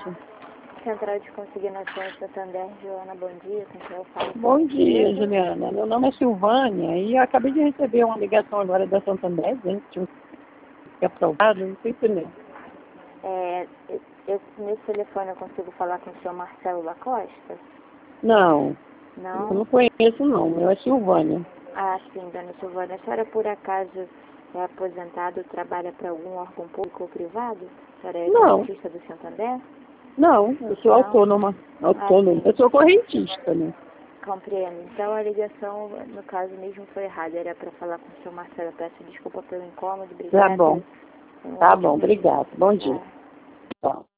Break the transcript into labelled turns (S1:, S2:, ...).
S1: Central de Consignação de Santander, Joana, bom dia, com quem eu falo?
S2: Bom dia, Juliana. Meu nome é Silvânia e eu acabei de receber uma ligação agora da Santander, gente, que é aprovado, não sei se não.
S1: Nesse telefone eu consigo falar com o senhor Marcelo da Costa?
S2: Não,
S1: Não?
S2: eu não conheço não, meu é Silvânia.
S1: Ah, sim, dona Silvânia. A senhora, por acaso, é aposentada ou trabalha para algum órgão público ou privado? A senhora é
S2: Não,
S1: correntista do Santander?
S2: não, eu sou
S1: Não?
S2: autônoma,
S1: sim.
S2: eu sou correntista, né?
S1: Compreendo. Então a ligação, no caso mesmo, foi errada. Era para falar com o senhor Marcelo. Eu peço desculpa pelo incômodo. Obrigada.
S2: Tá bom, obrigado. Bom dia.
S1: Tá.
S2: Tchau.